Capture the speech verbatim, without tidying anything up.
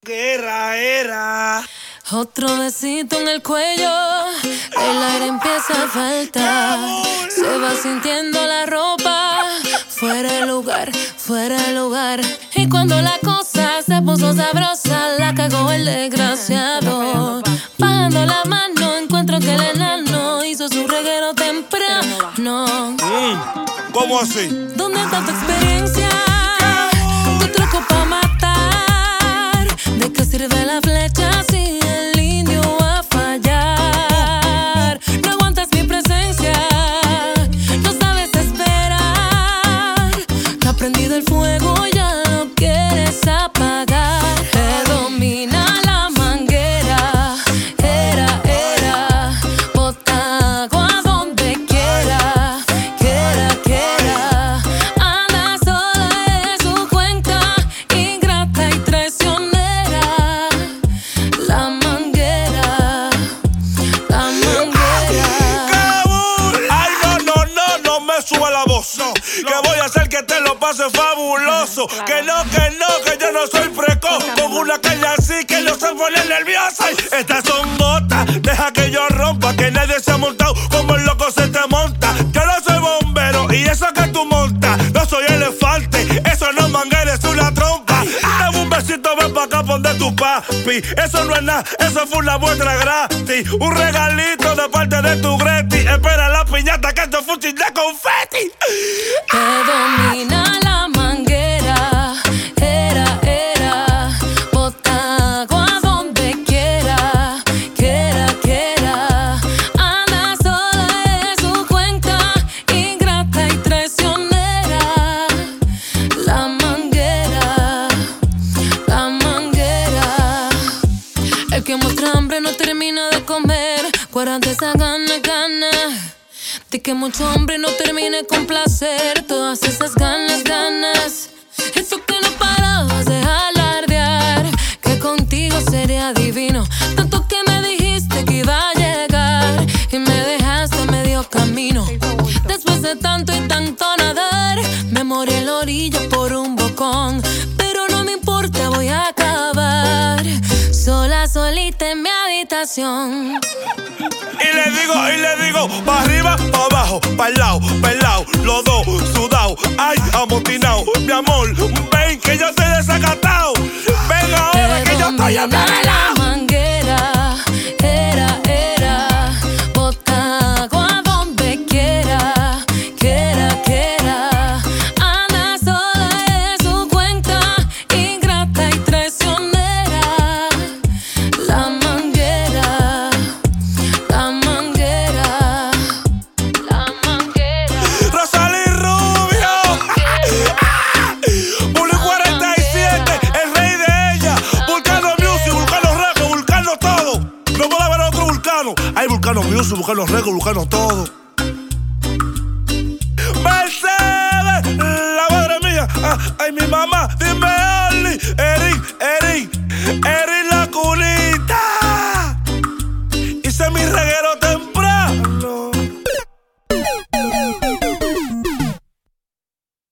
Guerra era. Otro besito en el cuello, el aire empieza a faltar. Se va sintiendo la ropa, fuera de lugar, fuera de lugar. Y cuando la cosa se puso sabrosa, la cagó el desgraciado. Bajando la mano, encuentro que el enano hizo su reguero temprano. Mm, ¿Cómo así? ¿Dónde está tu experiencia? Tu truco pa' matar. ¿De qué sirve la flecha si el indio va a fallar? No aguantas mi presencia, no sabes esperar. Te ha prendido el fuego, ya lo quieres apagar. Te domina la manguera, era, era. Bota agua donde quiera, quiera, quiera. Anda sola de su cuenta, ingrata y traicionera. La manguera, la manguera. ¡Cabul! Ay, no, no, no, no me suba la voz. No, que voy a hacer que te lo pase fabuloso. Que no, que no, que yo no soy precoz. Con una caña así que no se pone nerviosa. Estas son gotas, deja que yo rompa. Que nadie se ha montado como el loco se te monta. Yo no soy bombero y eso que tú montas. No soy elefante, eso no es manguera, es una trompa. Dame un besito, ven pa' acá, pon de tu papi. Eso no es nada, eso fue una muestra gratis. Un regalito de parte de tu Greti. Espera la piñata que esto fue un chin de confeti. Te domina la manguera, era, era. Bota agua donde quiera, quiera, quiera. Anda sola de su cuenta, ingrata y traicionera. La manguera, la manguera. El que muestra hambre no termina de comer. Guárdate esa gana, gana. De que mucho hombre no termine con placer. Todas esas ganas, ganas. Eso que no parabas de alardear, que contigo sería divino. Tanto que me dijiste que iba a llegar y me dejaste a medio camino. Después de tanto y tanto nadar, me morí en la orilla por un bocón. Pero no me importa, voy a acabar sola, solita en mi habitación. Y le digo, y le digo, pa' arriba, pa' abajo, pa' el lado, pa' el lado, los dos sudados, ay, amotinado. Mi amor, ven que yo estoy desacatado. Ven ahora que yo estoy a la manguera, era, era. Bota agua donde quiera, quiera, quiera. Anda sola de su cuenta, ingrata y traicionera. La manguera, la manguera, la manguera. Rosalí Rubio, Bully cuarenta y siete, el rey de ella. Vulcano Music, Vulcano Records, Vulcano todo. No puedo haber otro Vulcano. Hay Vulcano Music, Vulcano Records, Vulcano todo. Mercedes, la madre mía. Ah, ay, mi mamá, dime, Oli, Eric, Eric.